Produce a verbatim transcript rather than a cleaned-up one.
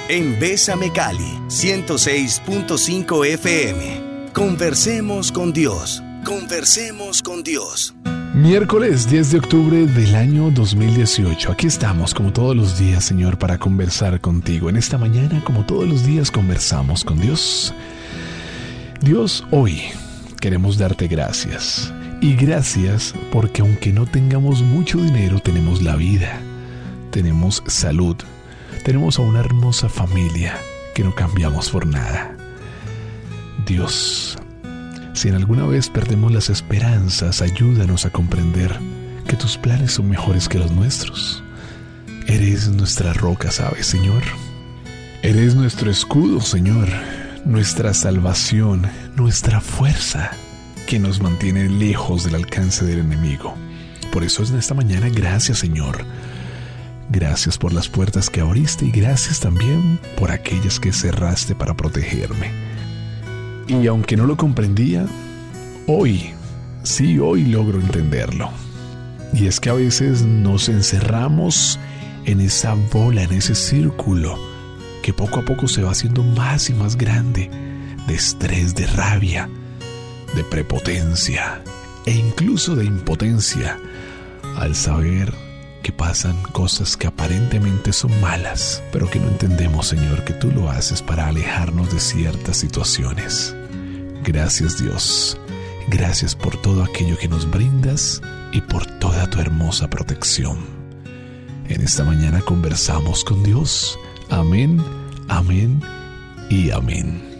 en Bésame Cali, ciento seis punto cinco F M. Conversemos con Dios. Conversemos con Dios. Miércoles diez de octubre del año dos mil dieciocho. Aquí estamos como todos los días, Señor, para conversar contigo. En esta mañana, como todos los días, conversamos con Dios. Dios, hoy queremos darte gracias. Y gracias porque aunque no tengamos mucho dinero, tenemos la vida, tenemos salud, tenemos a una hermosa familia que no cambiamos por nada. Dios, si en alguna vez perdemos las esperanzas, ayúdanos a comprender que tus planes son mejores que los nuestros. Eres nuestra roca, ¿sabes, Señor? Eres nuestro escudo, Señor, nuestra salvación, nuestra fuerza, que nos mantiene lejos del alcance del enemigo. Por eso en esta mañana, gracias, Señor. Gracias por las puertas que abriste y gracias también por aquellas que cerraste para protegerme. Y aunque no lo comprendía, hoy, sí, hoy logro entenderlo. Y es que a veces nos encerramos en esa bola, en ese círculo, que poco a poco se va haciendo más y más grande, de estrés, de rabia, de prepotencia e incluso de impotencia, al saber que pasan cosas que aparentemente son malas, pero que no entendemos, Señor, que tú lo haces para alejarnos de ciertas situaciones. Gracias, Dios. Gracias por todo aquello que nos brindas y por toda tu hermosa protección. En esta mañana conversamos con Dios. Amén, amén y amén.